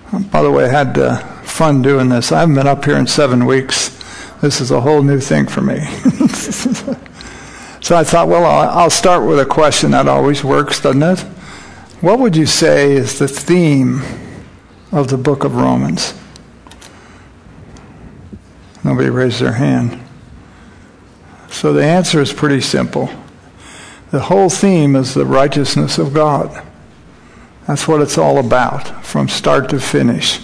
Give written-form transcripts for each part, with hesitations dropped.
By the way, I had fun doing this. I haven't been up here in 7 weeks. This is a whole new thing for me. So I thought, well, I'll start with a question. That always works, doesn't it? What would you say is the theme of the book of Romans? Nobody raised their hand. So the answer is pretty simple. The whole theme is the righteousness of God. That's what it's all about, from start to finish.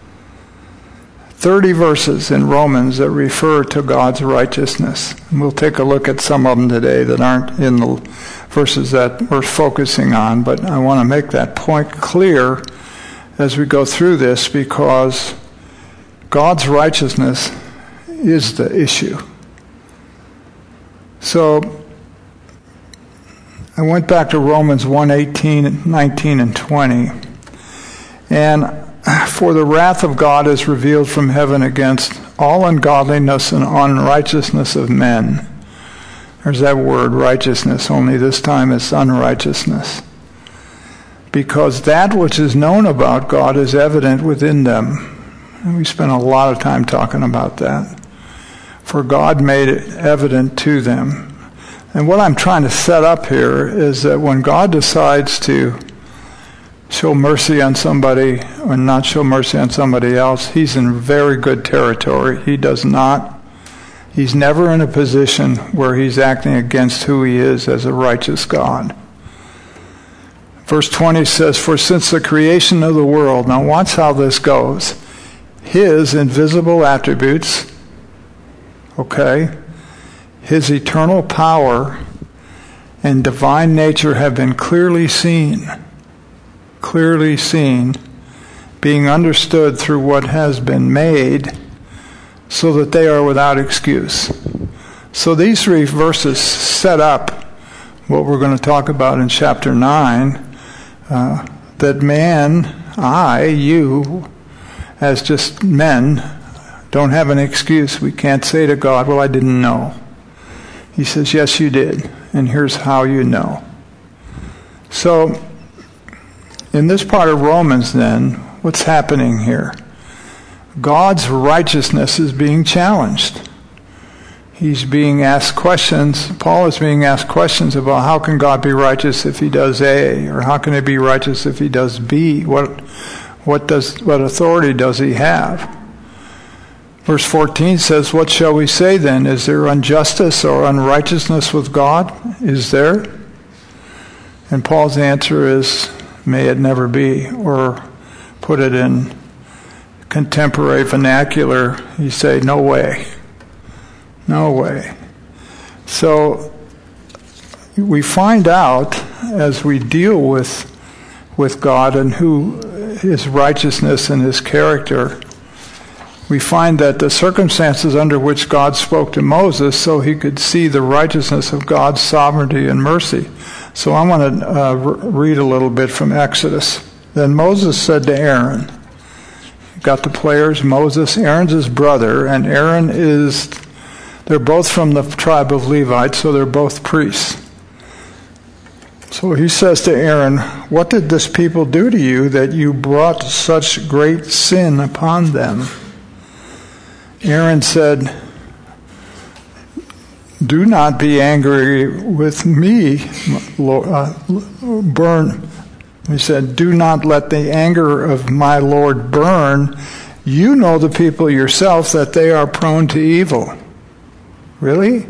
30 verses in Romans that refer to God's righteousness. And we'll take a look at some of them today that aren't in the verses that we're focusing on, but I want to make that point clear as we go through this, because God's righteousness is the issue. So I went back to Romans 1:18, 19, and 20. And for the wrath of God is revealed from heaven against all ungodliness and unrighteousness of men. There's that word, righteousness, only this time it's unrighteousness. Because that which is known about God is evident within them. And we spent a lot of time talking about that. For God made it evident to them. And what I'm trying to set up here is that when God decides to show mercy on somebody or not show mercy on somebody else, he's in very good territory. He's never in a position where he's acting against who he is as a righteous God. Verse 20 says, for since the creation of the world, now watch how this goes, his invisible attributes, his eternal power and divine nature have been clearly seen, being understood through what has been made, so that they are without excuse. So these 3 verses set up what we're going to talk about in chapter 9, that man, you, as just men, don't have an excuse. We can't say to God, well, I didn't know. He says, yes, you did, and here's how you know. So, in this part of Romans, then, what's happening here? God's righteousness is being challenged. He's being asked questions. Paul is being asked questions about how can God be righteous if he does A, or how can he be righteous if he does B? What authority does he have? Verse 14 says, what shall we say then? Is there injustice or unrighteousness with God? Is there? And Paul's answer is, may it never be. Or put it in contemporary vernacular, you say, no way. No way. So we find out as we deal with God and who his righteousness and his character, we find that the circumstances under which God spoke to Moses so he could see the righteousness of God's sovereignty and mercy. So I want to read a little bit from Exodus. Then Moses said to Aaron, got the players, Moses, Aaron's his brother, and Aaron they're both from the tribe of Levite, so they're both priests. So he says to Aaron, what did this people do to you that you brought such great sin upon them? Aaron said, do not be angry with me, Lord. He said, do not let the anger of my Lord burn. You know the people yourself that they are prone to evil. Really?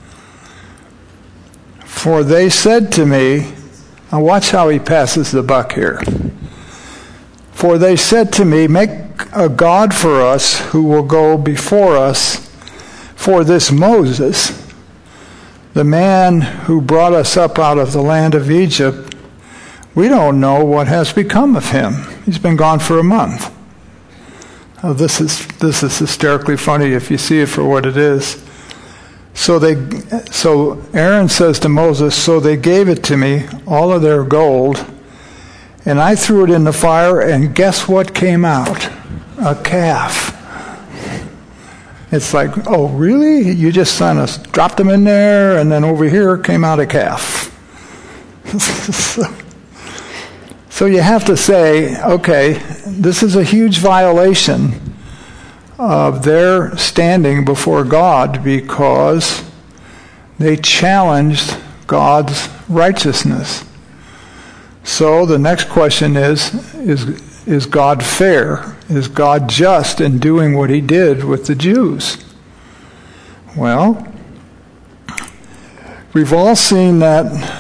For they said to me, now watch how he passes the buck here. For they said to me, make a God for us who will go before us. For this Moses, the man who brought us up out of the land of Egypt, we don't know what has become of him. He's been gone for a month. Oh, this is hysterically funny if you see it for what it is. So Aaron says to Moses, so they gave it to me, all of their gold, and I threw it in the fire, and guess what came out? A calf. It's like, oh, really? You just kind of dropped them in there, and then over here came out a calf. So you have to say, okay, this is a huge violation of their standing before God, because they challenged God's righteousness. So the next question is God fair? Is God just in doing what he did with the Jews? Well, we've all seen that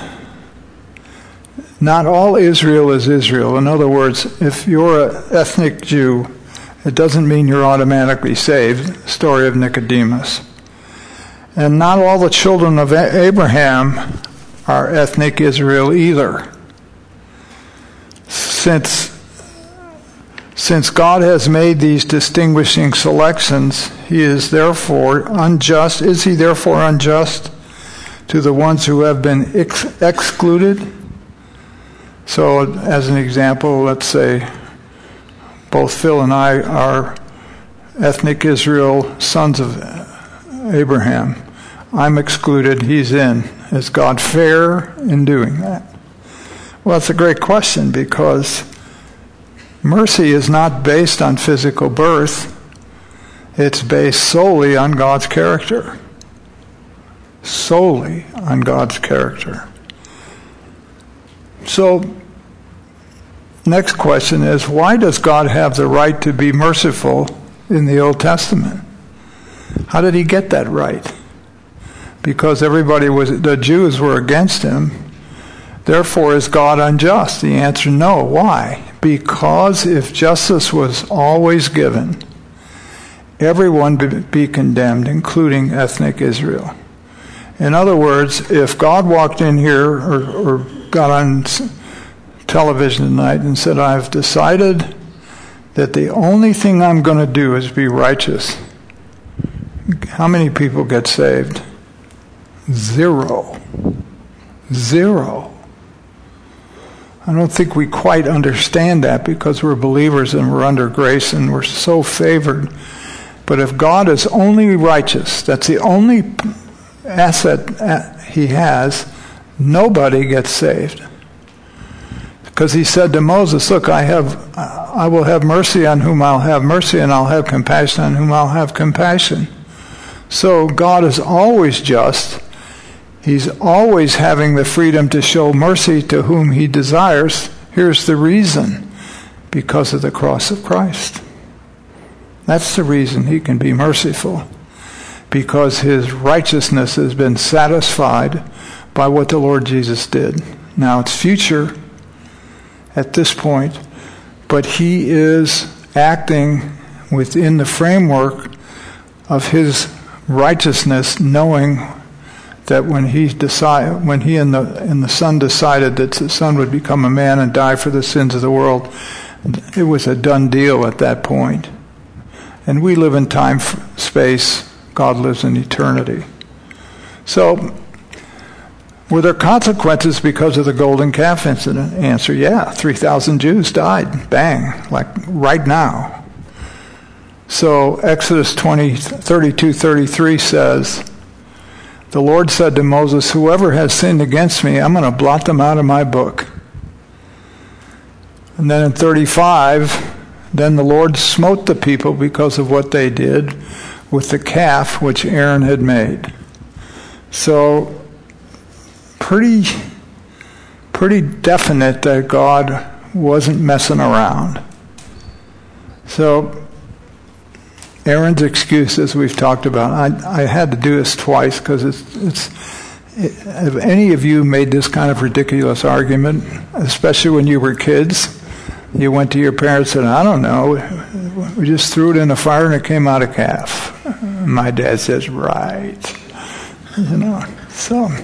not all Israel is Israel. In other words, if you're an ethnic Jew, it doesn't mean you're automatically saved. Story of Nicodemus. And not all the children of Abraham are ethnic Israel either. Since God has made these distinguishing selections, he is therefore unjust. Is he therefore unjust to the ones who have been excluded? So, as an example, let's say both Phil and I are ethnic Israel, sons of Abraham. I'm excluded, he's in. Is God fair in doing that? Well, it's a great question, because mercy is not based on physical birth. It's based solely on God's character. Solely on God's character. So, next question is, why does God have the right to be merciful in the Old Testament? How did he get that right? Because the Jews were against him. Therefore, is God unjust? The answer, no. Why? Because if justice was always given, everyone would be condemned, including ethnic Israel. In other words, if God walked in here or got on television tonight and said, I've decided that the only thing I'm going to do is be righteous, how many people get saved? Zero. I don't think we quite understand that, because we're believers and we're under grace and we're so favored. But if God is only righteous, that's the only asset he has, nobody gets saved. Because he said to Moses, look, I will have mercy on whom I'll have mercy, and I'll have compassion on whom I'll have compassion. So God is always just. He's always having the freedom to show mercy to whom he desires. Here's the reason: because of the cross of Christ. That's the reason he can be merciful. Because his righteousness has been satisfied by what the Lord Jesus did. Now it's future at this point, but he is acting within the framework of his righteousness, knowing that when he and the Son decided that the Son would become a man and die for the sins of the world, it was a done deal at that point. And we live in time, space. God lives in eternity. So, were there consequences because of the golden calf incident? Answer, yeah. 3,000 Jews died. Bang. Like right now. So, Exodus 32:33 says, the Lord said to Moses, whoever has sinned against me, I'm going to blot them out of my book. And then in 35, then the Lord smote the people because of what they did with the calf which Aaron had made. So, pretty definite that God wasn't messing around. So, Aaron's excuse, as we've talked about, I had to do this twice because have any of you made this kind of ridiculous argument, especially when you were kids? You went to your parents and said, I don't know, we just threw it in the fire and it came out a calf. My dad says, right. So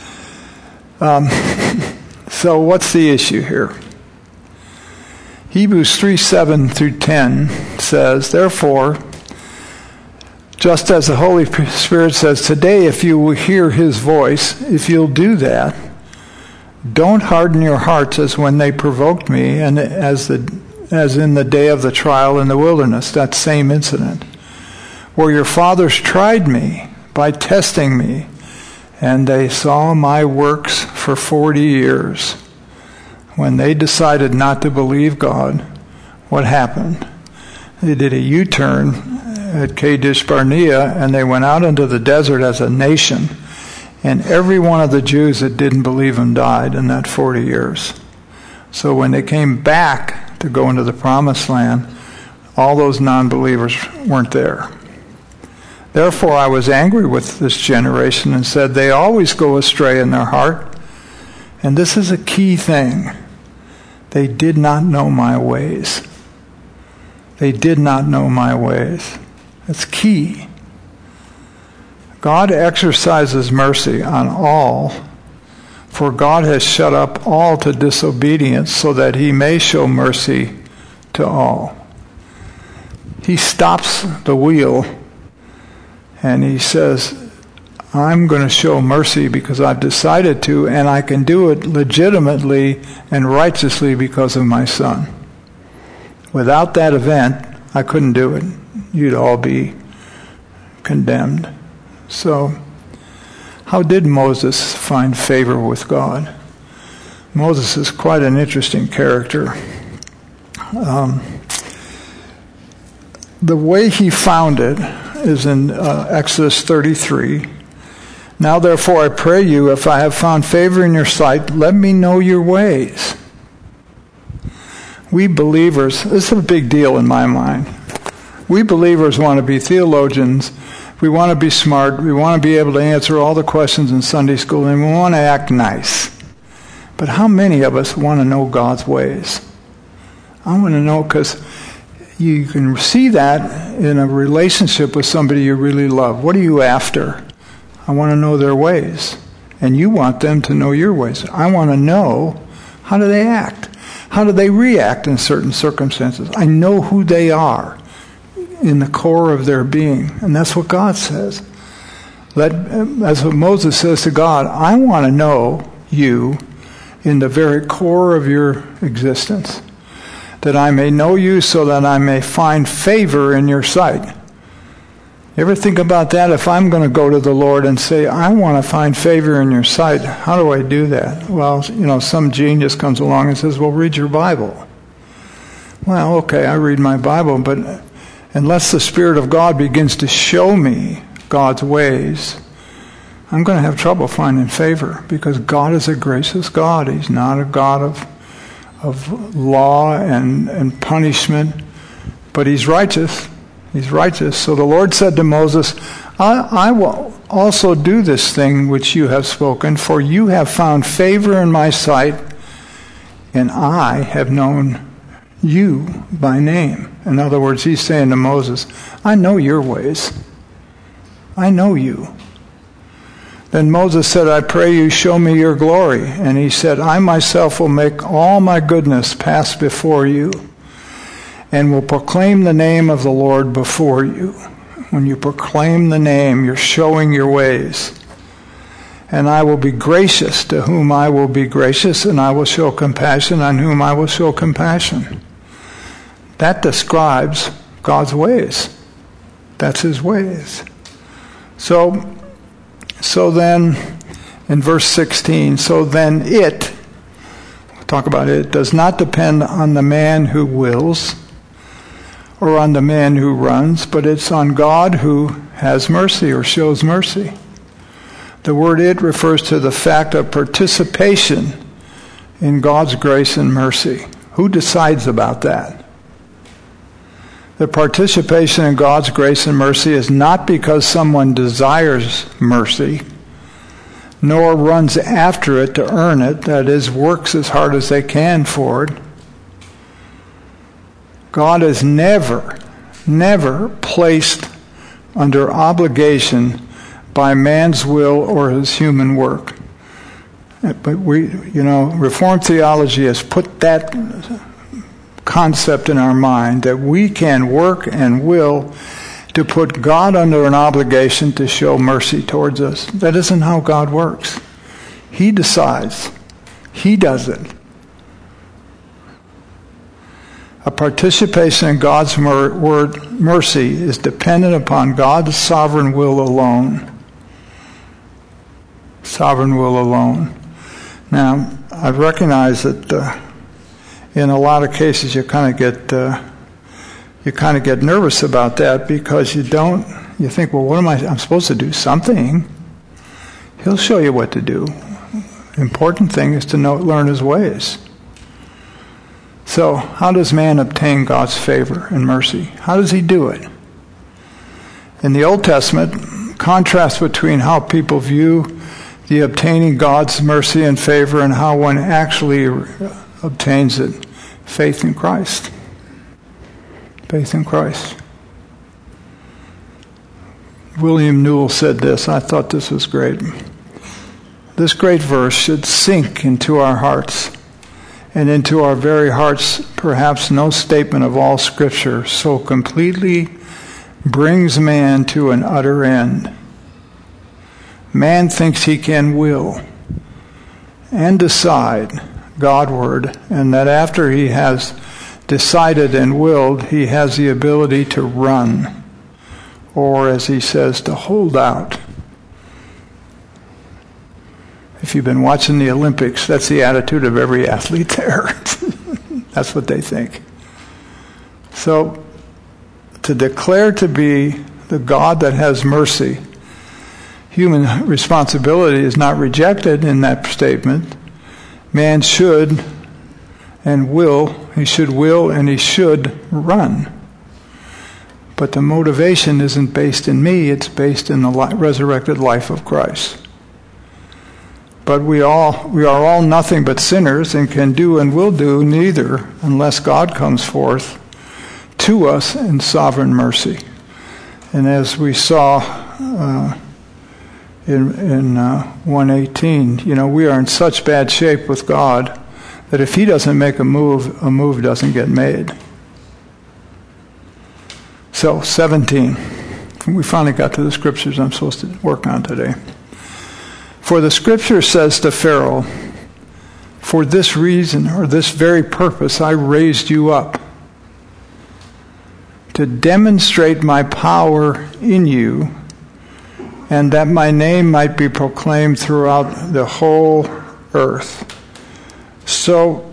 what's the issue here? Hebrews 3:7-10 says, therefore, just as the Holy Spirit says, today if you will hear his voice, if you'll do that, don't harden your hearts as when they provoked me and as in the day of the trial in the wilderness, that same incident, where your fathers tried me by testing me, and they saw my works for 40 years. When they decided not to believe God, what happened? They did a U-turn at Kadesh Barnea, and they went out into the desert as a nation. And every one of the Jews that didn't believe him died in that 40 years. So when they came back to go into the promised land, all those non-believers weren't there. Therefore I was angry with this generation and said, they always go astray in their heart. And this is a key thing. They did not know my ways. They did not know my ways. It's key. God exercises mercy on all, for God has shut up all to disobedience so that he may show mercy to all. He stops the wheel and he says, I'm going to show mercy because I've decided to, and I can do it legitimately and righteously because of my Son. Without that event, I couldn't do it. You'd all be condemned. So, how did Moses find favor with God? Moses is quite an interesting character. The way he found it is in Exodus 33. Now therefore I pray you, if I have found favor in your sight, let me know your ways. We believers, this is a big deal in my mind. We believers want to be theologians. We want to be smart. We want to be able to answer all the questions in Sunday school, and we want to act nice. But how many of us want to know God's ways? I want to know, because you can see that in a relationship with somebody you really love. What are you after? I want to know their ways. And you want them to know your ways. I want to know, how do they act? How do they react in certain circumstances? I know who they are in the core of their being. And that's what God says. That's what Moses says to God. I want to know you in the very core of your existence, that I may know you so that I may find favor in your sight. You ever think about that? If I'm going to go to the Lord and say, I want to find favor in your sight, how do I do that? Well, some genius comes along and says, well, read your Bible. Well, okay, I read my Bible, but unless the Spirit of God begins to show me God's ways, I'm going to have trouble finding favor, because God is a gracious God. He's not a God of law and punishment, but he's righteous. He's righteous. So the Lord said to Moses, I will also do this thing which you have spoken, for you have found favor in my sight, and I have known you by name. In other words, he's saying to Moses, I know your ways. I know you. Then Moses said, I pray you show me your glory. And he said, I myself will make all my goodness pass before you, and will proclaim the name of the Lord before you. When you proclaim the name, you're showing your ways. And I will be gracious to whom I will be gracious, and I will show compassion on whom I will show compassion. That describes God's ways. That's his ways. So then, in verse 16, so then it, we'll talk about it, does not depend on the man who wills or on the man who runs, but it's on God who has mercy or shows mercy. The word it refers to the fact of participation in God's grace and mercy. Who decides about that? The participation in God's grace and mercy is not because someone desires mercy, nor runs after it to earn it, that is, works as hard as they can for it. God is never placed under obligation by man's will or his human work. But Reformed theology has put that concept in our mind that we can work and will to put God under an obligation to show mercy towards us. That isn't how God works. He decides. He does it. A participation in God's mercy is dependent upon God's sovereign will alone. Sovereign will alone. Now, I recognize that in a lot of cases you kind of get nervous about that, because you think, well, what am I'm supposed to do something. He'll show you what to do. Important thing is to learn his ways. So, how does man obtain God's favor and mercy? How does he do it? In the Old Testament, contrast between how people view the obtaining God's mercy and favor and how one actually obtains it. Faith in Christ. Faith in Christ. William Newell said this. I thought this was great. This great verse should sink into our hearts, and into our very hearts. Perhaps no statement of all Scripture so completely brings man to an utter end. Man thinks he can will and decide Godward, and that after he has decided and willed, he has the ability to run, or as he says, to hold out. If you've been watching the Olympics, that's the attitude of every athlete there. That's what they think. So, to declare to be the God that has mercy, human responsibility is not rejected in that statement. Man should and will, he should will and he should run. But the motivation isn't based in me, it's based in the resurrected life of Christ. But we are all nothing but sinners, and can do and will do neither unless God comes forth to us in sovereign mercy. And as we saw in 1:18, we are in such bad shape with God that if he doesn't make a move doesn't get made. So, 17. We finally got to the scriptures I'm supposed to work on today. For the scripture says to Pharaoh, for this reason, or this very purpose, I raised you up, to demonstrate my power in you, and that my name might be proclaimed throughout the whole earth. So,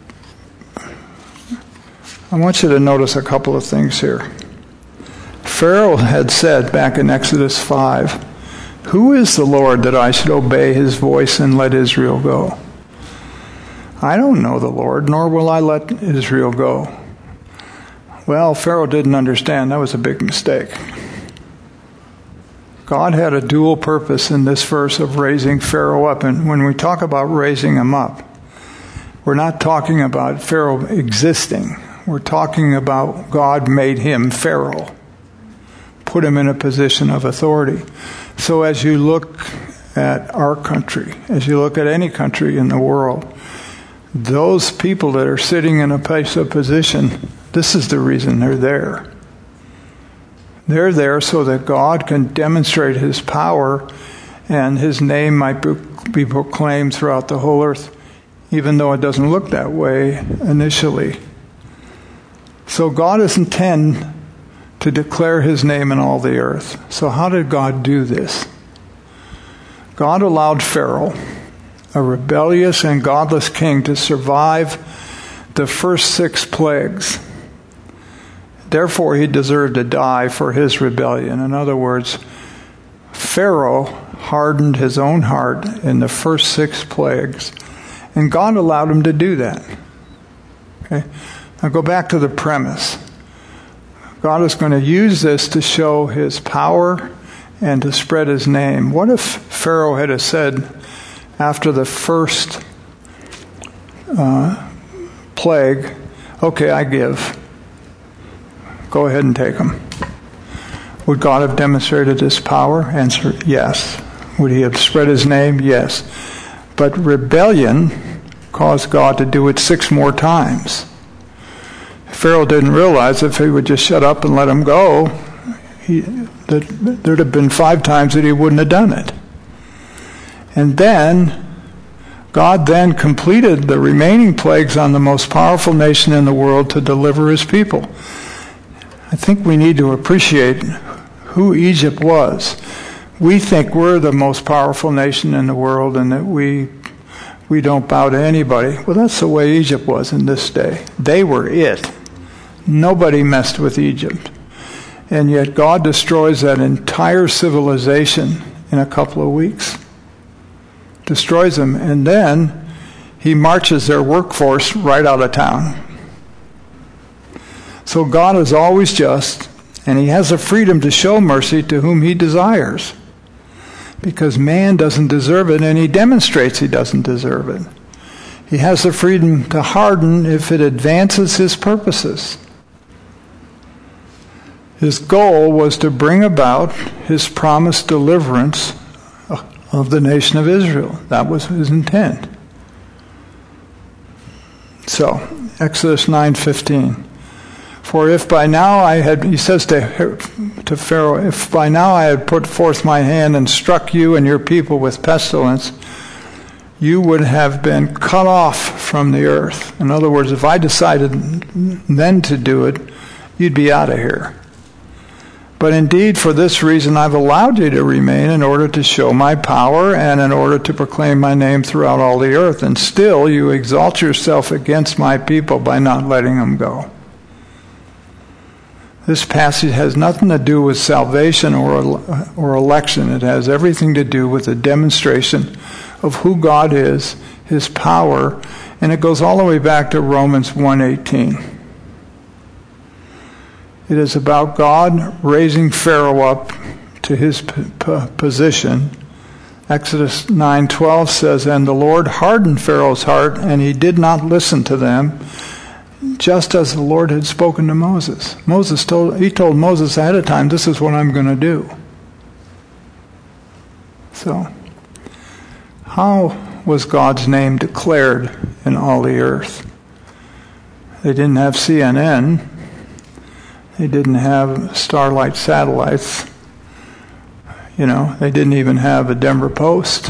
I want you to notice a couple of things here. Pharaoh had said back in Exodus 5, who is the Lord that I should obey his voice and let Israel go? I don't know the Lord, nor will I let Israel go. Well, Pharaoh didn't understand. That was a big mistake. God had a dual purpose in this verse of raising Pharaoh up. And when we talk about raising him up, we're not talking about Pharaoh existing. We're talking about God made him Pharaoh, put him in a position of authority. So as you look at our country, as you look at any country in the world, those people that are sitting in a place of position, this is the reason they're there. They're there so that God can demonstrate his power and his name might be proclaimed throughout the whole earth, even though it doesn't look that way initially. So God is intent to declare his name in all the earth. So how did God do this? God allowed Pharaoh, a rebellious and godless king, to survive the first 6 plagues. Therefore, he deserved to die for his rebellion. In other words, Pharaoh hardened his own heart in the first 6 plagues, and God allowed him to do that. Okay? Now go back to the premise. God is going to use this to show his power and to spread his name. What if Pharaoh had said after the first plague, okay, I give. Go ahead and take them. Would God have demonstrated his power? Answer, yes. Would he have spread his name? Yes. But rebellion caused God to do it 6 more times. Pharaoh didn't realize if he would just shut up and let him go, there'd have been 5 times that he wouldn't have done it. And then, God then completed the remaining plagues on the most powerful nation in the world to deliver his people. I think we need to appreciate who Egypt was. We think we're the most powerful nation in the world and that we We don't bow to anybody. Well, that's the way Egypt was in this day. They were it. Nobody messed with Egypt. And yet God destroys that entire civilization in a couple of weeks. Destroys them. And then he marches their workforce right out of town. So God is always just, and he has the freedom to show mercy to whom he desires. Because man doesn't deserve it, and he demonstrates he doesn't deserve it. He has the freedom to harden if it advances his purposes. His goal was to bring about his promised deliverance of the nation of Israel. That was his intent. So, Exodus 9:15. For if by now I had, he says to Pharaoh, if by now I had put forth my hand and struck you and your people with pestilence, you would have been cut off from the earth. In other words, if I decided then to do it, you'd be out of here. But indeed, for this reason, I've allowed you to remain in order to show my power and in order to proclaim my name throughout all the earth. And still, you exalt yourself against my people by not letting them go. This passage has nothing to do with salvation or election. It has everything to do with the demonstration of who God is, his power, and it goes all the way back to Romans 1:18. It is about God raising Pharaoh up to his position. Exodus 9:12 says, and the Lord hardened Pharaoh's heart, and he did not listen to them, just as the Lord had spoken to Moses. He told Moses ahead of time, this is what I'm going to do. So, how was God's name declared in all the earth? They didn't have CNN. They didn't have Starlight satellites. They didn't even have a Denver Post.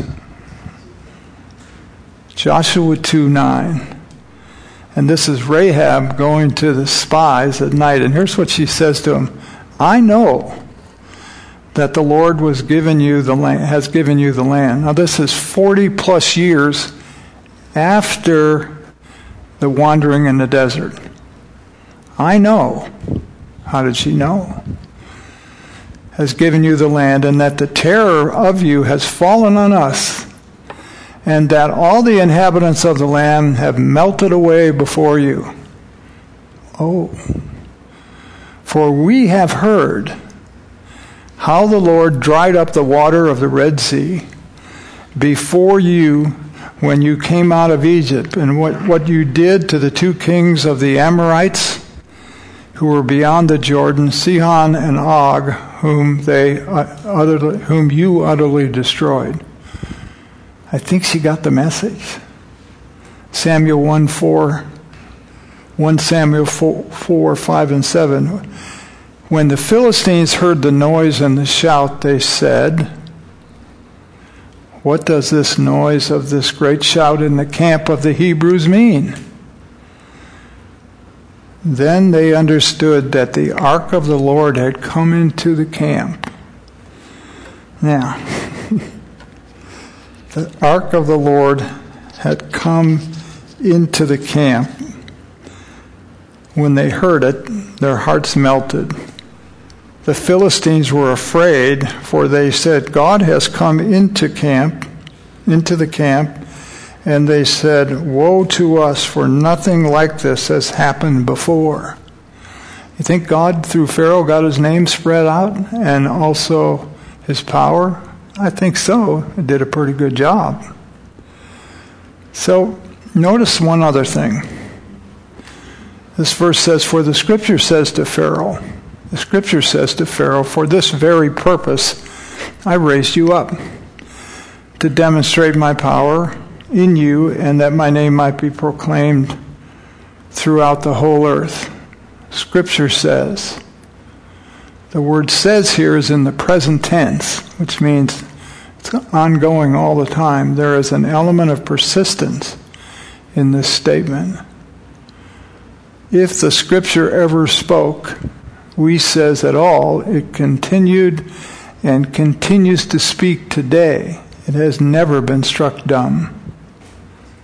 Joshua 2:9. And this is Rahab going to the spies at night. And here's what she says to them. I know that the Lord has given you the land. Now this is 40 plus years after the wandering in the desert. I know. How did she know? Has given you the land, and that the terror of you has fallen on us, and that all the inhabitants of the land have melted away before you. Oh, for we have heard how the Lord dried up the water of the Red Sea before you when you came out of Egypt, and what you did to the two kings of the Amorites who were beyond the Jordan, Sihon and Og, whom you utterly destroyed. I think she got the message. Samuel 1 Samuel 4, 5, and 7. When the Philistines heard the noise and the shout, they said, what does this noise of this great shout in the camp of the Hebrews mean? Then they understood that the ark of the Lord had come into the camp. Now, the ark of the Lord had come into the camp. When they heard it, their hearts melted. The Philistines were afraid, for they said, God has come into the camp, and they said, woe to us, for nothing like this has happened before. You think God, through Pharaoh, got his name spread out and also his power? I think so. It did a pretty good job. So, notice one other thing. This verse says, for the Scripture says to Pharaoh, for this very purpose I raised you up, to demonstrate my power in you, and that my name might be proclaimed throughout the whole earth. Scripture says. The word says here is in the present tense, which means it's ongoing all the time. There is an element of persistence in this statement. If the Scripture ever spoke, we says at all, it continued and continues to speak today. It has never been struck dumb.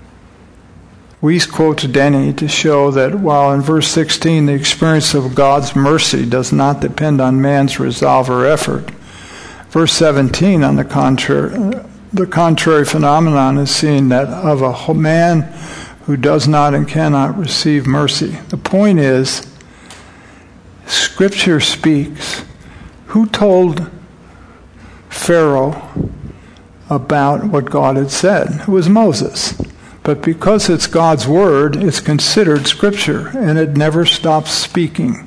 Weiss quotes Denny to show that while in verse 16 the experience of God's mercy does not depend on man's resolve or effort, verse 17, on the contrary phenomenon is seen, that of a man who does not and cannot receive mercy. The point is, Scripture speaks. Who told Pharaoh about what God had said? It was Moses. But because it's God's word, it's considered Scripture, and it never stops speaking.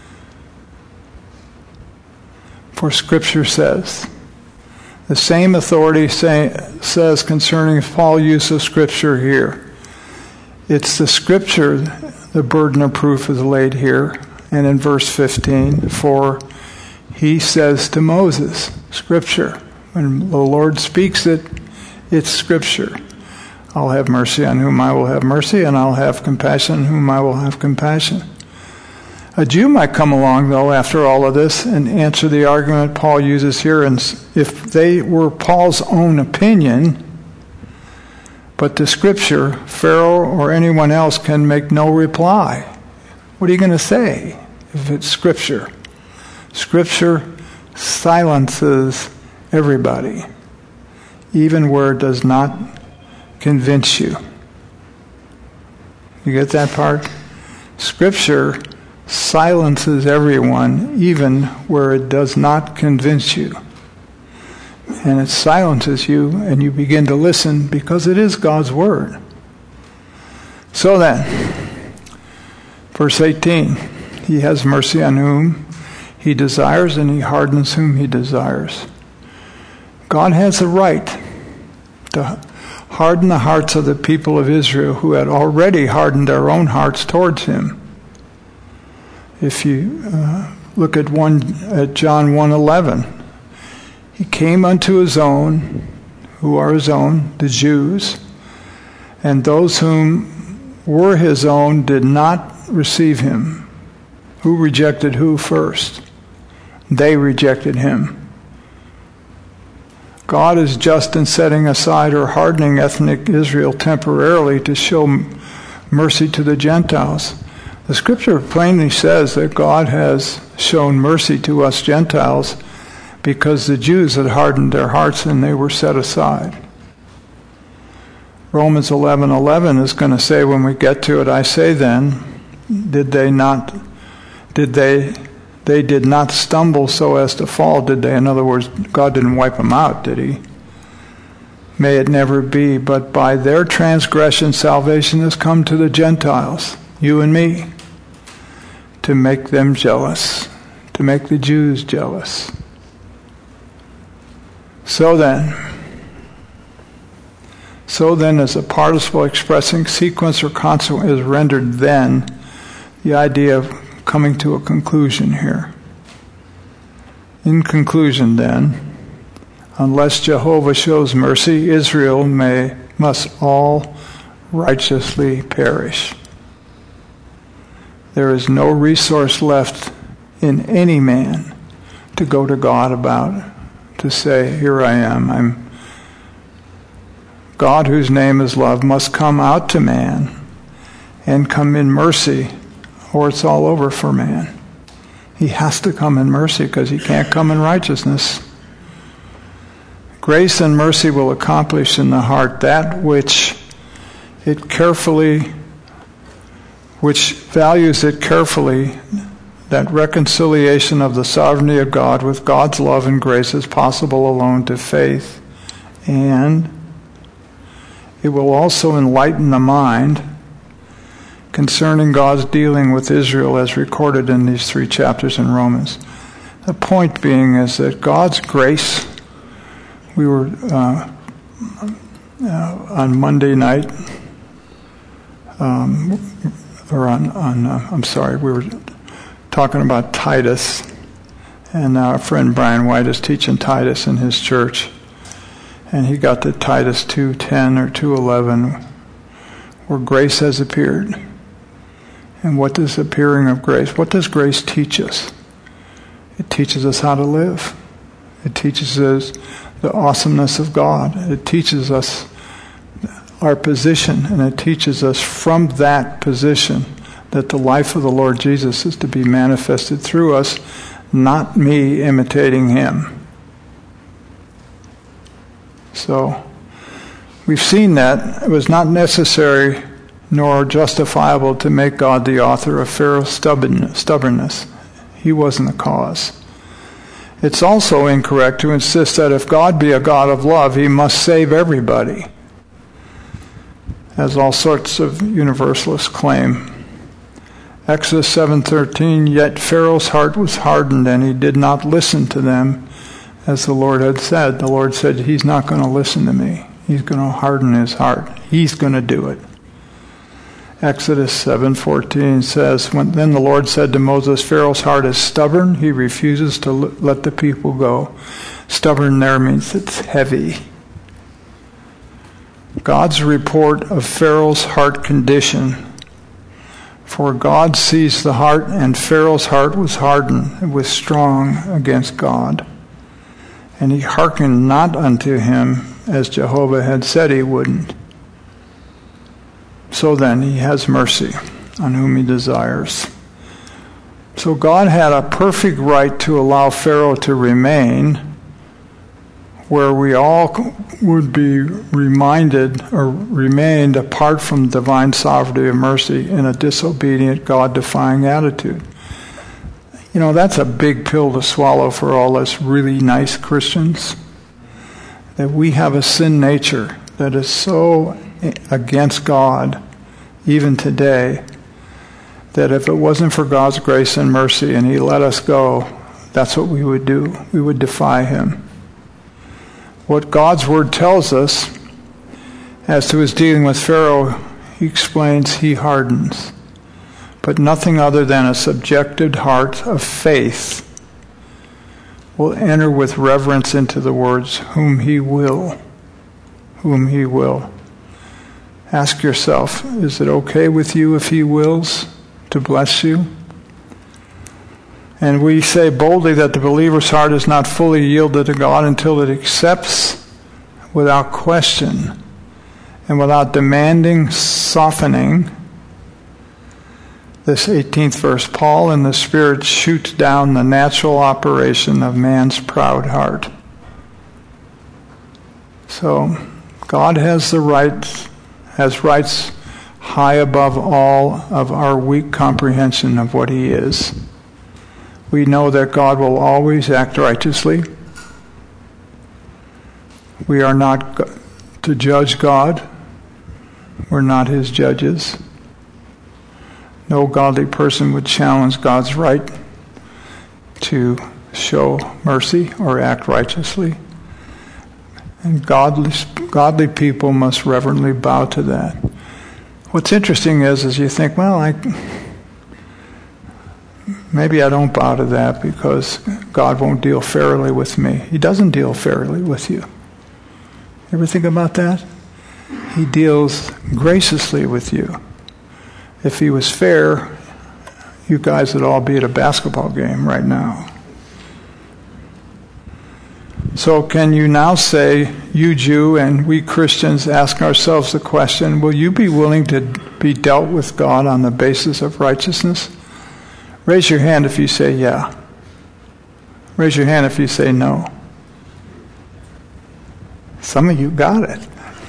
For Scripture says. The same authority says concerning Paul's use of Scripture here. It's the Scripture, the burden of proof is laid here. And in verse 15, for he says to Moses, Scripture. When the Lord speaks it, it's Scripture. I'll have mercy on whom I will have mercy, and I'll have compassion on whom I will have compassion. A Jew might come along, though, after all of this, and answer the argument Paul uses here, and if they were Paul's own opinion, but to Scripture, Pharaoh or anyone else can make no reply. What are you going to say if it's Scripture? Scripture silences everybody, even where it does not convince you. You get that part? Scripture silences everyone, even where it does not convince you. And it silences you, and you begin to listen because it is God's word. So then, verse 18, he has mercy on whom he desires, and he hardens whom he desires. God has the right to harden the hearts of the people of Israel who had already hardened their own hearts towards him. If you look at John 1:11, he came unto his own, who are his own, the Jews, and those whom were his own did not receive him. Who rejected who first? They rejected him. God is just in setting aside or hardening ethnic Israel temporarily to show mercy to the Gentiles. The Scripture plainly says that God has shown mercy to us Gentiles because the Jews had hardened their hearts and they were set aside. Romans 11:11 is going to say when we get to it, I say then, they did not stumble so as to fall, did they? In other words, God didn't wipe them out, did he? May it never be, but by their transgression salvation has come to the Gentiles, you and me, to make them jealous, to make the Jews jealous. So then as a participle expressing sequence or consequence is rendered then, the idea of coming to a conclusion here. In conclusion then, unless Jehovah shows mercy, Israel must all righteously perish. There is no resource left in any man to go to God about, to say, here I am. God, whose name is love, must come out to man and come in mercy, or it's all over for man. He has to come in mercy because he can't come in righteousnness. Grace and mercy will accomplish in the heart that which values it carefully, that reconciliation of the sovereignty of God with God's love and grace is possible alone to faith, and it will also enlighten the mind concerning God's dealing with Israel as recorded in these 3 chapters in Romans. The point being is that God's grace, we were on Monday night, we were talking about Titus, and our friend Brian White is teaching Titus in his church, and he got to Titus 2:10 or 2:11, where grace has appeared. And what does appearing of grace, what does grace teach us? It teaches us how to live. It teaches us the awesomeness of God. It teaches us our position, and it teaches us from that position that the life of the Lord Jesus is to be manifested through us, not me imitating him. So, we've seen that it was not necessary nor justifiable to make God the author of Pharaoh's stubbornness. He wasn't the cause. It's also incorrect to insist that if God be a God of love, he must save everybody, as all sorts of universalists claim. Exodus 7:13, yet Pharaoh's heart was hardened, and he did not listen to them, as the Lord had said. The Lord said, he's not going to listen to me. He's going to harden his heart. He's going to do it. Exodus 7:14 says, then the Lord said to Moses, Pharaoh's heart is stubborn. He refuses to let the people go. Stubborn there means it's heavy. God's report of Pharaoh's heart condition. For God sees the heart, and Pharaoh's heart was hardened. It was strong against God. And he hearkened not unto him, as Jehovah had said he wouldn't. So then he has mercy on whom he desires. So God had a perfect right to allow Pharaoh to remain, where we all would be reminded or remained apart from divine sovereignty and mercy in a disobedient, God-defying attitude. You know, that's a big pill to swallow for all us really nice Christians. That we have a sin nature that is so against God, even today, that if it wasn't for God's grace and mercy and he let us go, that's what we would do. We would defy him. What God's word tells us as to his dealing with Pharaoh, he explains he hardens. But nothing other than a subjected heart of faith will enter with reverence into the words, whom he will. Whom he will. Ask yourself, is it okay with you if he wills to bless you? And we say boldly that the believer's heart is not fully yielded to God until it accepts without question and without demanding softening. This 18th verse, Paul in the Spirit shoots down the natural operation of man's proud heart. So, God has rights high above all of our weak comprehension of what he is. We know that God will always act righteously. We are not to judge God. We're not his judges. No godly person would challenge God's right to show mercy or act righteously. And godly people must reverently bow to that. What's interesting is you think, well, maybe I don't bow to that because God won't deal fairly with me. He doesn't deal fairly with you. Ever think about that? He deals graciously with you. If he was fair, you guys would all be at a basketball game right now. So can you now say, you Jew and we Christians ask ourselves the question, will you be willing to be dealt with God on the basis of righteousness? Raise your hand if you say yeah. Raise your hand if you say no. Some of you got it.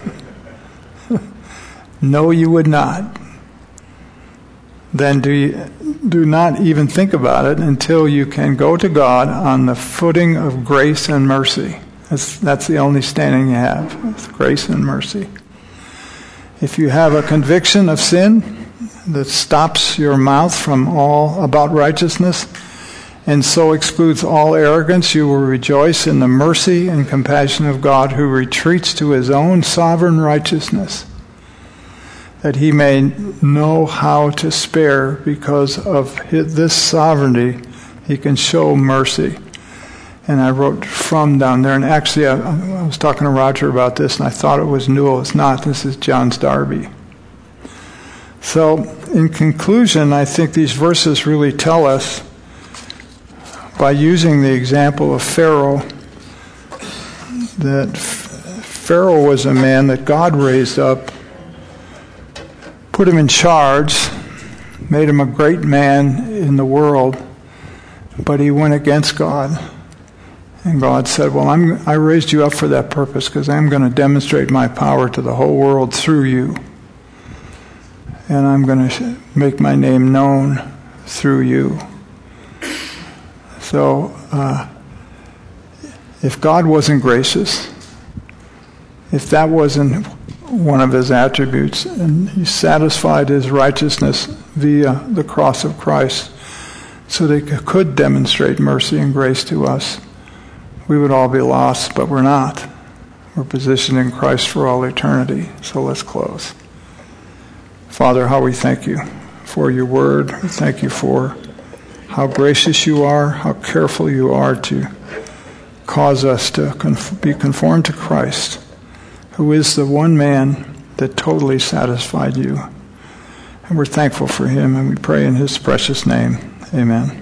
No, you would not. Then do not even think about it until you can go to God on the footing of grace and mercy. That's the only standing you have, it's grace and mercy. If you have a conviction of sin that stops your mouth from all about righteousness and so excludes all arrogance, you will rejoice in the mercy and compassion of God, who retreats to his own sovereign righteousness, that he may know how to spare. Because of this sovereignty, he can show mercy. And I wrote from down there, and actually I was talking to Roger about this, and I thought it was Newell. It's not. This is John's Darby. So, in conclusion, I think these verses really tell us, by using the example of Pharaoh, that Pharaoh was a man that God raised up put him in charge, made him a great man in the world, but he went against God. And God said, well, I raised you up for that purpose because I'm going to demonstrate my power to the whole world through you. And I'm going to make my name known through you. So, if God wasn't gracious, if that wasn't one of his attributes, and he satisfied his righteousness via the cross of Christ so that he could demonstrate mercy and grace to us, we would all be lost, but we're not. We're positioned in Christ for all eternity. So let's close. Father, how we thank you for your word. We thank you for how gracious you are, how careful you are to cause us to be conformed to Christ, who is the one man that totally satisfied you. And we're thankful for him, and we pray in his precious name. Amen.